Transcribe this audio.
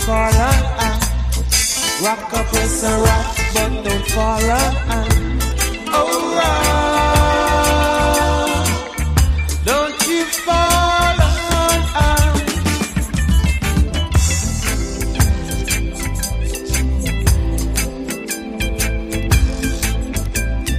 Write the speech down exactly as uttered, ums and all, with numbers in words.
fall on. Rock up, press and rock, but don't fall on.